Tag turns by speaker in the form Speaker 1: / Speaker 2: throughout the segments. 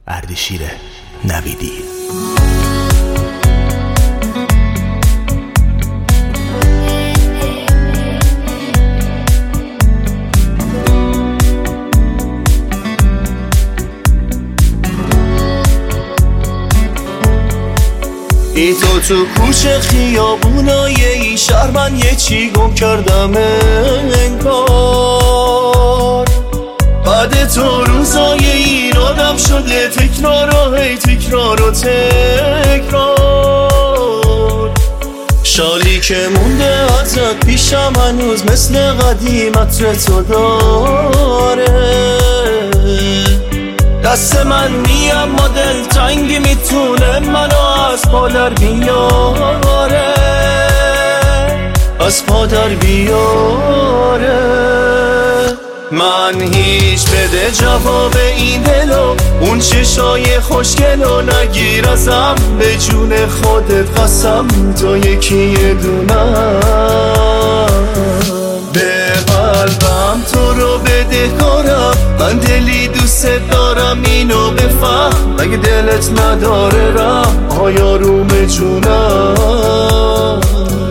Speaker 1: اردشیر نویدی.
Speaker 2: ای تو کوچه خیابونای ای شهر من یه چی گم کردم انگار. بعد تو روزای این آدم شده تکرار و هی تکرار و تکرار. شالی که مونده ازت پیشم هنوز مثل قدیم عطر تو داره. دست من نیم ما دلتنگی میتونه منو از پا در بیاره، از پا در بیاره. من هیچ بده جواب این دلو، اون چشای خوشگلو نگیر ازم، به جون خودت قسم تو یکی دونم. به قلبم تو رو بدهکارم، من دلی دوست دارم اینو بفهم. مگه دلت نداره رحم آیا روم جونم؟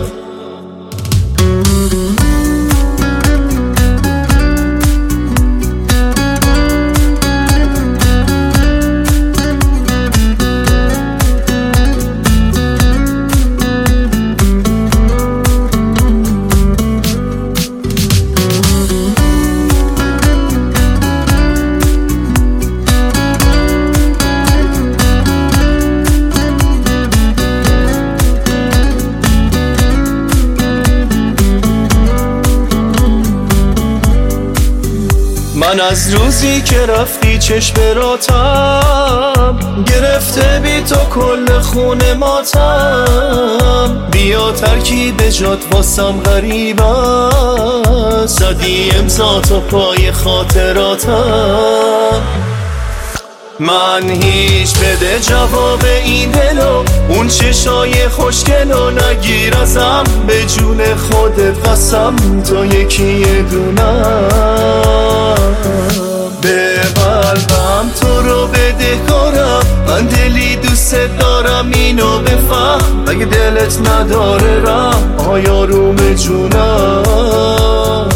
Speaker 2: من از روزی که رفتی چشم براتم گرفته بی تو کل خونه ماتم. بیا ترکیب جات واسم غریب است، زدی امضا تو پای خاطراتم. من هیچ بده جواب این دلو، اون چشای خوشگلو نگیر ازم، به جون خودت قسم تو یکی دونم. به قلبم تو رو بدهکارم، من دلی دوست دارم اینو بفهم. مگه دلت نداره رحم آیا روم جونم؟